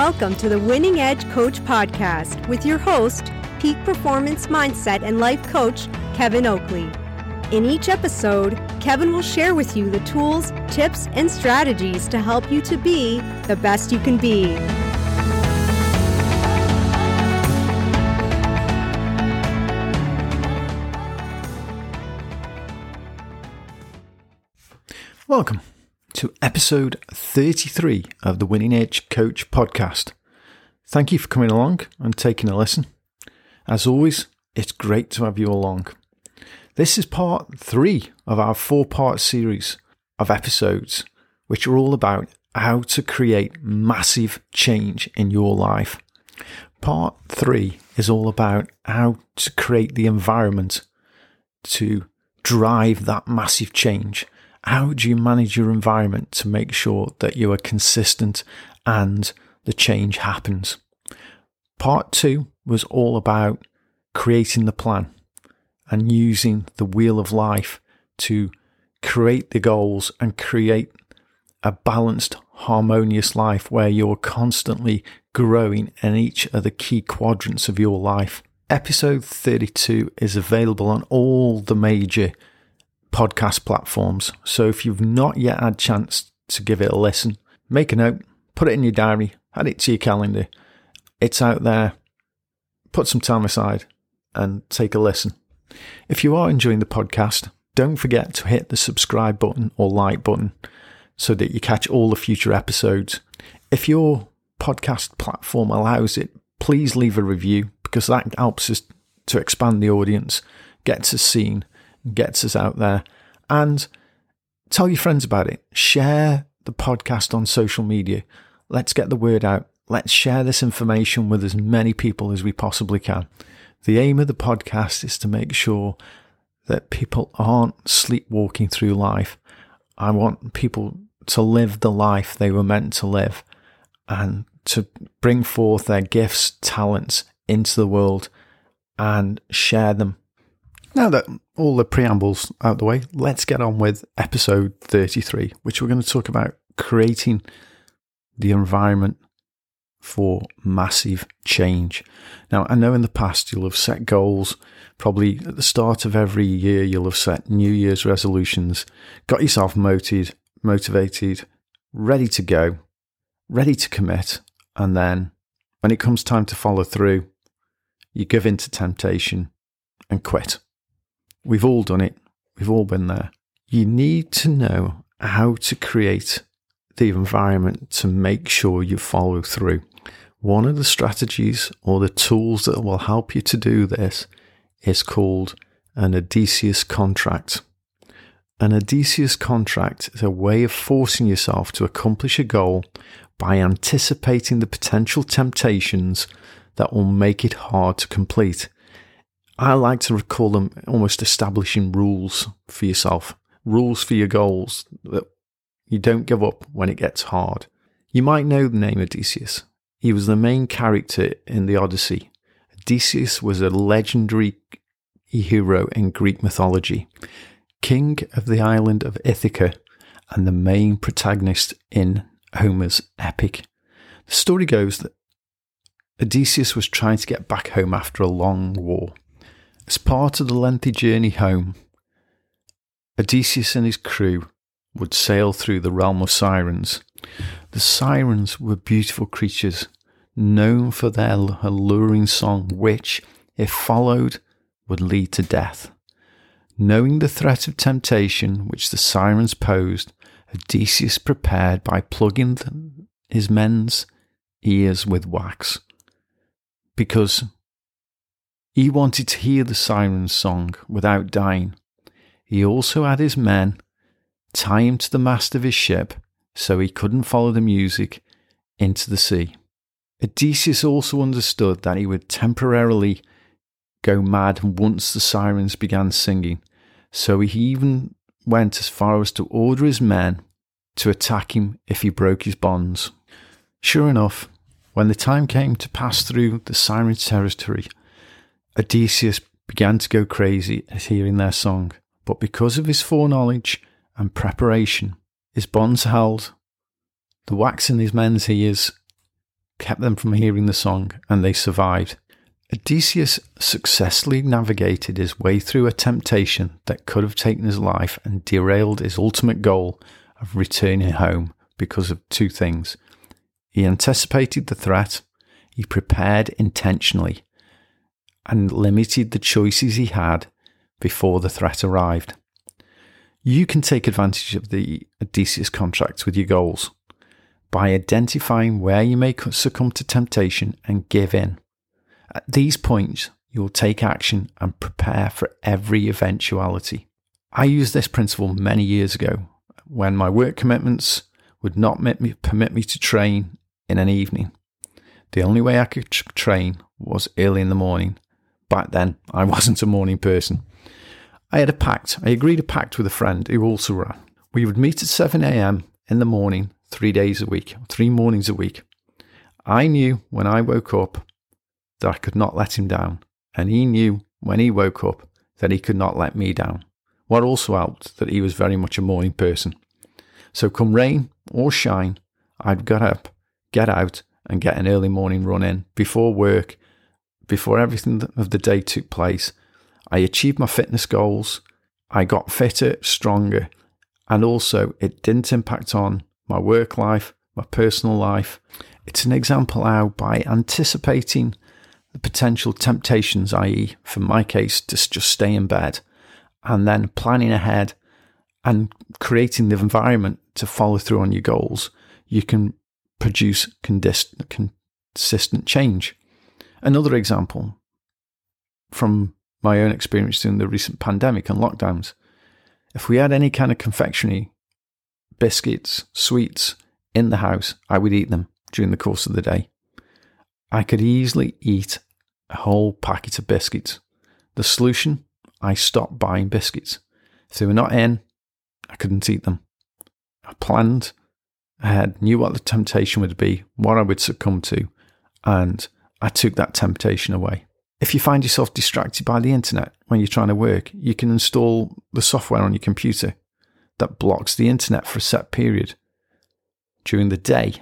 welcome to the Winning Edge Coach Podcast with your host, Peak Performance Mindset and Life Coach, Kevin Oakley. In each episode, Kevin will share with you the tools, tips, and strategies to help you to be the best you can be. Welcome to episode 33 of the Winning Edge Coach Podcast. Thank you for coming along and taking a listen. As always, it's great to have you along. This is part 3 of our 4-part series of episodes, which are all about how to create massive change in your life. Part 3 is all about how to create the environment to drive that massive change. How do you manage your environment to make sure that you are consistent and the change happens? Part 2 was all about creating the plan and using the wheel of life to create the goals and create a balanced, harmonious life where you're constantly growing in each of the key quadrants of your life. Episode 32 is available on all the major podcast platforms. So if you've not yet had a chance to give it a listen, make a note, put it in your diary, add it to your calendar. It's out there. Put some time aside and take a listen. If you are enjoying the podcast, don't forget to hit the subscribe button or like button so that you catch all the future episodes. If your podcast platform allows it, please leave a review because that helps us to expand the audience, gets us seen, gets us out there, and tell your friends about it. Share the podcast on social media. Let's get the word out. Let's share this information with as many people as we possibly can. The aim of the podcast is to make sure that people aren't sleepwalking through life. I want people to live the life they were meant to live and to bring forth their gifts, talents into the world and share them. Now that all the preambles out the way, let's get on with episode 33, which we're going to talk about creating the environment for massive change. Now, I know in the past you'll have set goals. Probably at the start of every year, you'll have set New Year's resolutions, got yourself motivated, ready to go, ready to commit. And then when it comes time to follow through, you give in to temptation and quit. We've all done it. We've all been there. You need to know how to create the environment to make sure you follow through. One of the strategies or the tools that will help you to do this is called an Odysseus contract. An Odysseus contract is a way of forcing yourself to accomplish a goal by anticipating the potential temptations that will make it hard to complete. I like to call them almost establishing rules for yourself, rules for your goals that you don't give up when it gets hard. You might know the name Odysseus. He was the main character in the Odyssey. Odysseus was a legendary hero in Greek mythology, king of the island of Ithaca and the main protagonist in Homer's epic. The story goes that Odysseus was trying to get back home after a long war. As part of the lengthy journey home, Odysseus and his crew would sail through the realm of sirens. The sirens were beautiful creatures, known for their alluring song, which, if followed, would lead to death. Knowing the threat of temptation which the sirens posed, Odysseus prepared by plugging his men's ears with wax, because he wanted to hear the siren's song without dying. He also had his men tie him to the mast of his ship so he couldn't follow the music into the sea. Odysseus also understood that he would temporarily go mad once the sirens began singing, so he even went as far as to order his men to attack him if he broke his bonds. Sure enough, when the time came to pass through the siren territory, Odysseus began to go crazy at hearing their song, but because of his foreknowledge and preparation, his bonds held, the wax in his men's ears kept them from hearing the song, and they survived. Odysseus successfully navigated his way through a temptation that could have taken his life and derailed his ultimate goal of returning home because of two things. He anticipated the threat, he prepared intentionally, and limited the choices he had before the threat arrived. You can take advantage of the Odysseus contract with your goals by identifying where you may succumb to temptation and give in. At these points, you'll take action and prepare for every eventuality. I used this principle many years ago when my work commitments would not permit me to train in an evening. The only way I could train was early in the morning. Back then, I wasn't a morning person. I agreed a pact with a friend who also ran. We would meet at 7 a.m. in the morning, 3 mornings a week. I knew when I woke up that I could not let him down, and he knew when he woke up that he could not let me down. What also helped that he was very much a morning person. So come rain or shine, I'd get up, get out, and get an early morning run in before work, before everything of the day took place. I achieved my fitness goals, I got fitter, stronger, and also it didn't impact on my work life, my personal life. It's an example how by anticipating the potential temptations, i.e. for my case, to just stay in bed, and then planning ahead and creating the environment to follow through on your goals, you can produce consistent change. Another example from my own experience during the recent pandemic and lockdowns. If we had any kind of confectionery, biscuits, sweets in the house, I would eat them during the course of the day. I could easily eat a whole packet of biscuits. The solution, I stopped buying biscuits. If they were not in, I couldn't eat them. I planned ahead, knew what the temptation would be, what I would succumb to, and I took that temptation away. If you find yourself distracted by the internet when you're trying to work, you can install the software on your computer that blocks the internet for a set period during the day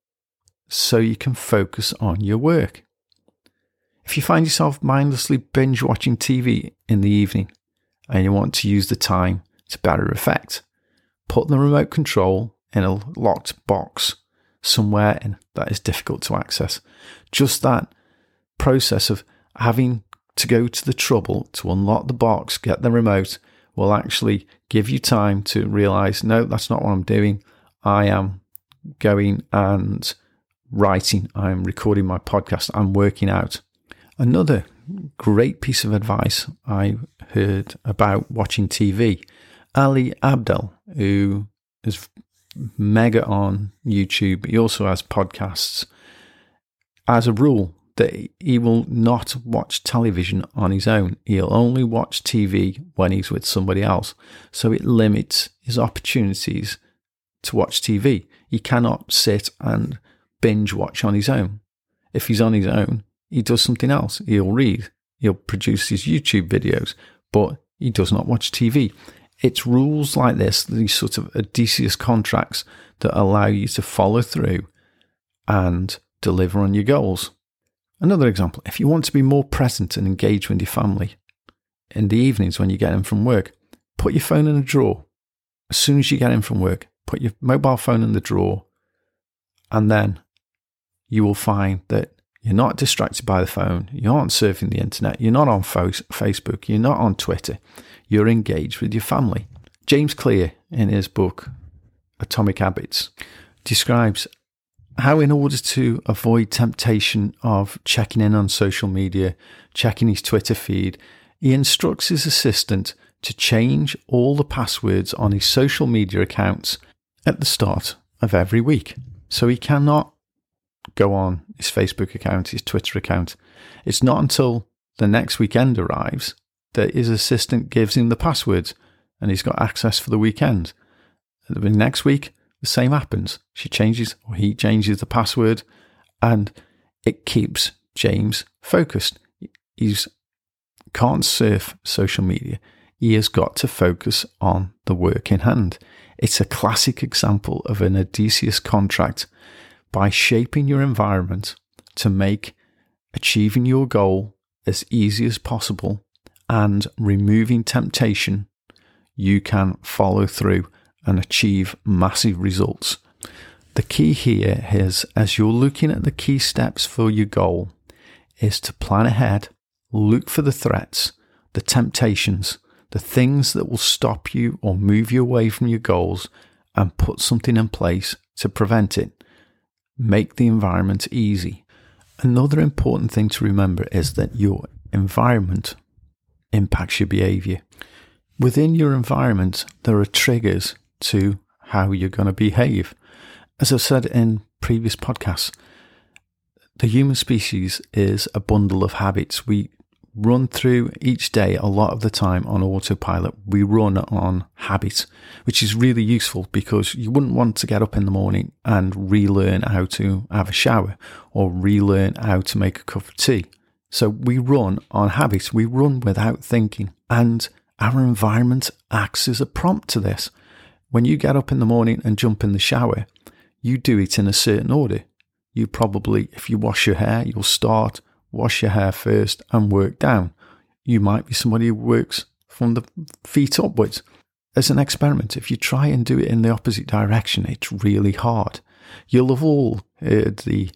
so you can focus on your work. If you find yourself mindlessly binge watching TV in the evening and you want to use the time to better effect, put the remote control in a locked box somewhere that is difficult to access. Just that process of having to go to the trouble to unlock the box, get the remote, will actually give you time to realize, no, that's not what I'm doing. I am going and writing. I'm recording my podcast. I'm working out. Another great piece of advice I heard about watching TV, Ali Abdaal, who is mega on YouTube. He also has podcasts. As a rule, that he will not watch television on his own. He'll only watch TV when he's with somebody else. So it limits his opportunities to watch TV. He cannot sit and binge watch on his own. If he's on his own, he does something else. He'll read, he'll produce his YouTube videos, but he does not watch TV. It's rules like this, these sort of Odysseus contracts, that allow you to follow through and deliver on your goals. Another example, if you want to be more present and engaged with your family in the evenings when you get in from work, put your phone in a drawer. As soon as you get in from work, put your mobile phone in the drawer, and then you will find that you're not distracted by the phone, you aren't surfing the internet, you're not on Facebook, you're not on Twitter, you're engaged with your family. James Clear, in his book Atomic Habits, describes how, in order to avoid temptation of checking in on social media, checking his Twitter feed, he instructs his assistant to change all the passwords on his social media accounts at the start of every week. So he cannot go on his Facebook account, his Twitter account. It's not until the next weekend arrives that his assistant gives him the passwords and he's got access for the weekend. The next week, the same happens. He changes the password, and it keeps James focused. He can't surf social media. He has got to focus on the work in hand. It's a classic example of an Odysseus contract. by shaping your environment to make achieving your goal as easy as possible and removing temptation, you can follow through and achieve massive results. The key here is, as you're looking at the key steps for your goal, is to plan ahead, look for the threats, the temptations, the things that will stop you or move you away from your goals, and put something in place to prevent it. Make the environment easy. Another important thing to remember is that your environment impacts your behavior. Within your environment, there are triggers to how you're going to behave. As I've said in previous podcasts, the human species is a bundle of habits. We run through each day a lot of the time on autopilot. We run on habits, which is really useful because you wouldn't want to get up in the morning and relearn how to have a shower or relearn how to make a cup of tea. So we run on habits. We run without thinking, and our environment acts as a prompt to this. When you get up in the morning and jump in the shower, you do it in a certain order. You probably, if you wash your hair, you'll start wash your hair first and work down. You might be somebody who works from the feet upwards. As an experiment, if you try and do it in the opposite direction, it's really hard. You'll have all heard the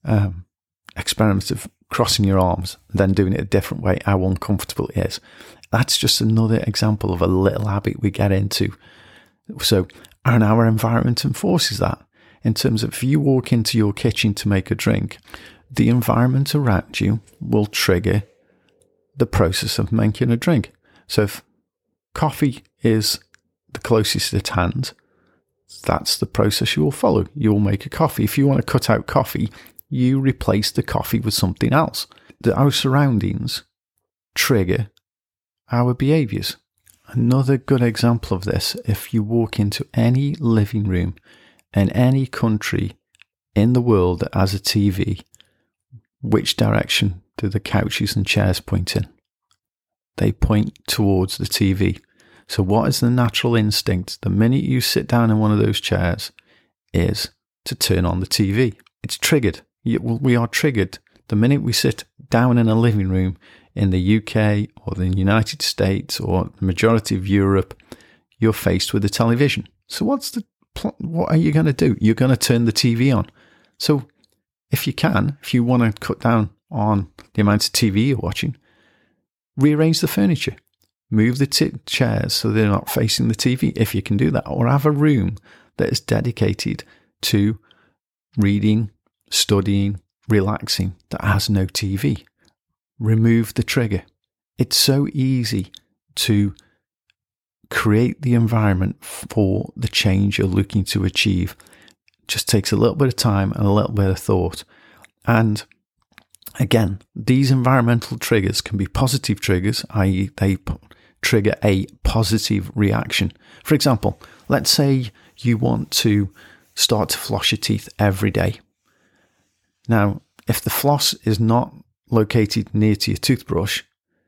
experiment of crossing your arms and then doing it a different way, how uncomfortable it is. That's just another example of a little habit we get into. So, and our environment enforces that. In terms of if you walk into your kitchen to make a drink, the environment around you will trigger the process of making a drink. So if coffee is the closest at hand, that's the process you will follow. You will make a coffee. If you want to cut out coffee, you replace the coffee with something else. Our surroundings trigger our behaviours. Another good example of this, if you walk into any living room in any country in the world that has a TV, which direction do the couches and chairs point in? They point towards the TV. So what is the natural instinct the minute you sit down in one of those chairs is to turn on the TV. It's triggered. We are triggered the minute we sit down in a living room in the UK or the United States or the majority of Europe. You're faced with a television. So what are you going to do? You're going to turn the TV on. So if you want to cut down on the amount of TV you're watching, rearrange the furniture, move the chairs so they're not facing the TV, if you can do that, or have a room that is dedicated to reading, studying, relaxing, that has no TV. Remove the trigger. It's so easy to create the environment for the change you're looking to achieve. Just takes a little bit of time and a little bit of thought. And again, these environmental triggers can be positive triggers, i.e. they trigger a positive reaction. For example, let's say you want to start to floss your teeth every day. Now, if the floss is not located near to your toothbrush,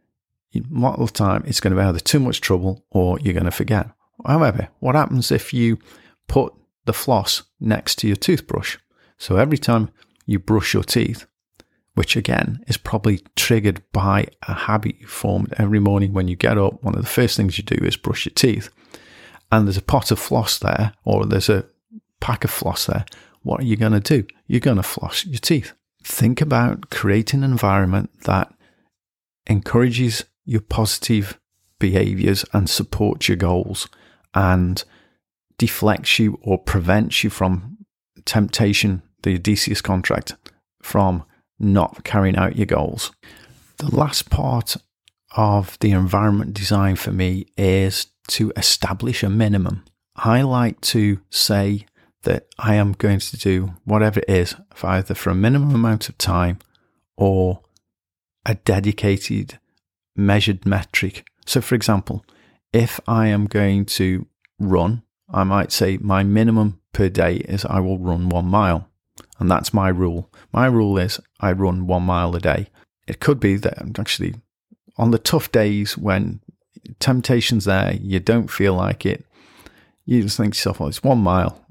a lot of the time it's going to be either too much trouble or you're going to forget. However, what happens if you put the floss next to your toothbrush? So every time you brush your teeth, which again is probably triggered by a habit you formed every morning when you get up, one of the first things you do is brush your teeth. And there's a pot of floss there, or there's a pack of floss there. What are you going to do? You're going to floss your teeth. Think about creating an environment that encourages your positive behaviors and supports your goals and deflects you or prevents you from temptation, the Odysseus contract, from not carrying out your goals. The last part of the environment design for me is to establish a minimum. I like to say that I am going to do whatever it is, either for a minimum amount of time or a dedicated measured metric. So for example, if I am going to run, I might say my minimum per day is I will run 1 mile. And that's my rule. My rule is I run 1 mile a day. It could be that actually on the tough days when temptation's there, you don't feel like it, you just think to yourself, well, it's 1 mile.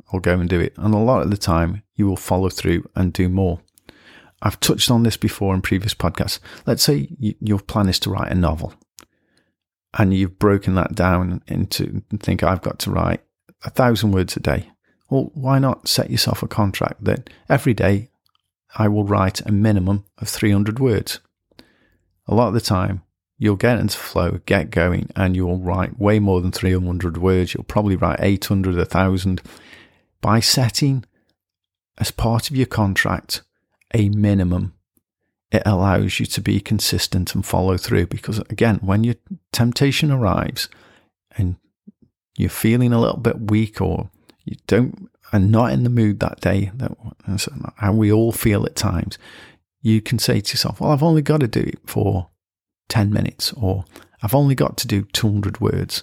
I'll go and do it. And a lot of the time, you will follow through and do more. I've touched on this before in previous podcasts. Let's say your plan is to write a novel, and you've broken that down into, think, I've got to write 1,000 words a day. Well, why not set yourself a contract that every day I will write a minimum of 300 words? A lot of the time, you'll get into flow, get going, and you'll write way more than 300 words. You'll probably write 800, 1,000. By setting, as part of your contract, a minimum, it allows you to be consistent and follow through. Because again, when your temptation arrives and you're feeling a little bit weak, or you are not in the mood that day, that's how we all feel at times, you can say to yourself, well, I've only got to do it for 10 minutes, or I've only got to do 200 words.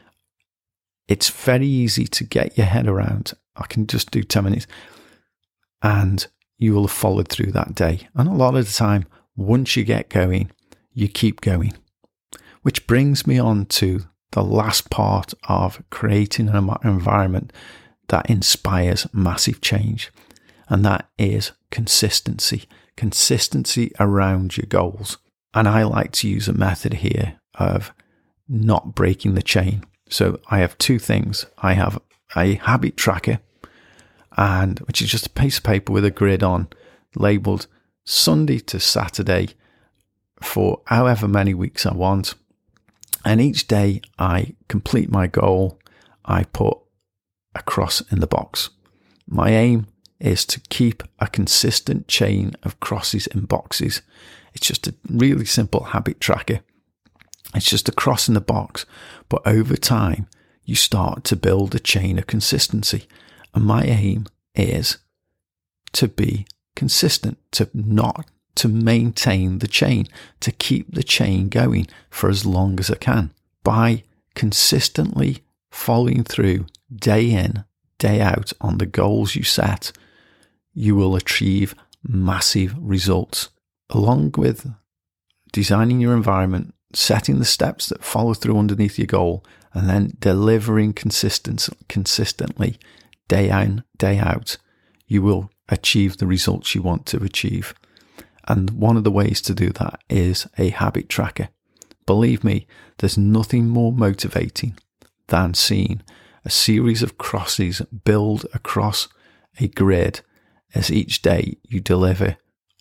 It's very easy to get your head around. I can just do 10 minutes, and you will have followed through that day. And a lot of the time, once you get going, you keep going. Which brings me on to the last part of creating an environment that inspires massive change. And that is consistency. Consistency around your goals. And I like to use a method here of not breaking the chain. So I have two things. I have a habit tracker, which is just a piece of paper with a grid on, labelled Sunday to Saturday for however many weeks I want. And each day I complete my goal, I put a cross in the box. My aim is to keep a consistent chain of crosses in boxes. It's just a really simple habit tracker. It's just a cross in the box. But over time, you start to build a chain of consistency. And my aim is to be consistent, to maintain the chain, to keep the chain going for as long as I can. By consistently following through day in, day out on the goals you set, you will achieve massive results. Along with designing your environment, setting the steps that follow through underneath your goal, and then delivering consistently day in, day out, you will achieve the results you want to achieve. And one of the ways to do that is a habit tracker. Believe me, there's nothing more motivating than seeing a series of crosses build across a grid as each day you deliver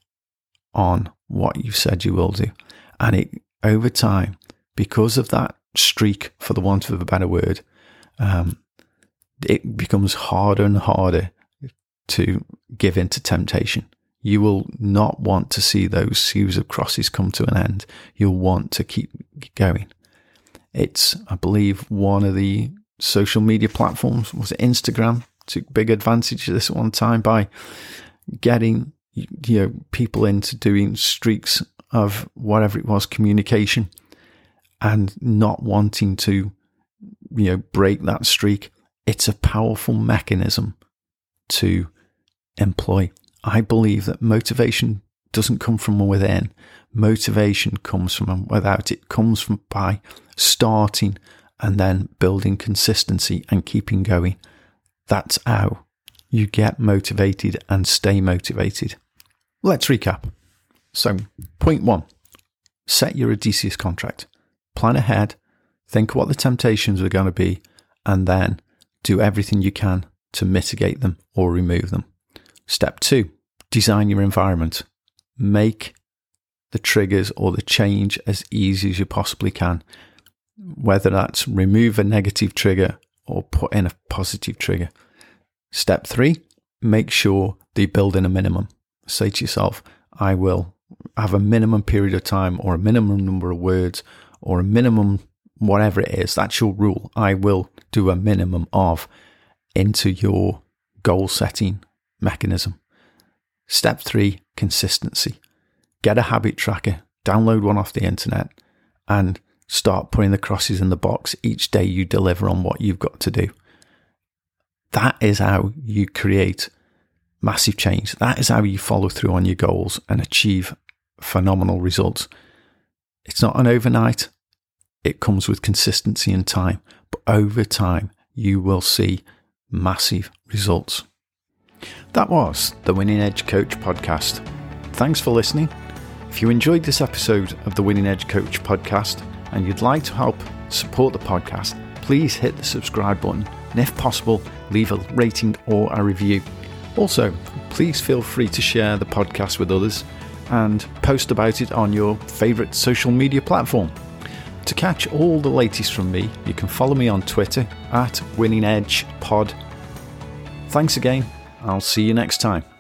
on what you said you will do. And it, over time, because of that streak, for the want of a better word, it becomes harder and harder to give in to temptation. You will not want to see those series of crosses come to an end. You'll want to keep going. It's, I believe, one of the social media platforms, was it Instagram, took big advantage of this at one time by getting people into doing streaks of whatever it was, communication, and not wanting to break that streak. It's a powerful mechanism to employ. I believe that motivation doesn't come from within. Motivation comes from without. It comes from by starting and then building consistency and keeping going. That's how you get motivated and stay motivated. Let's recap. So, point 1, set your Odysseus contract. Plan ahead, think what the temptations are going to be, and then do everything you can to mitigate them or remove them. Step 2, design your environment. Make the triggers or the change as easy as you possibly can, whether that's remove a negative trigger or put in a positive trigger. Step 3, make sure that you build in a minimum. Say to yourself, I will have a minimum period of time or a minimum number of words or a minimum whatever it is. That's your rule. I will do a minimum of into your goal setting mechanism. Step 3, consistency. Get a habit tracker, download one off the internet, and start putting the crosses in the box each day you deliver on what you've got to do. That is how you create massive change. That is how you follow through on your goals and achieve phenomenal results. It's not an overnight. It comes with consistency and time. But over time, you will see massive results. That was the Winning Edge Coach podcast. Thanks for listening. If you enjoyed this episode of the Winning Edge Coach podcast and you'd like to help support the podcast, please hit the subscribe button and if possible, leave a rating or a review. Also, please feel free to share the podcast with others and post about it on your favourite social media platform. To catch all the latest from me, you can follow me on Twitter @WinningEdgePod. Thanks again. I'll see you next time.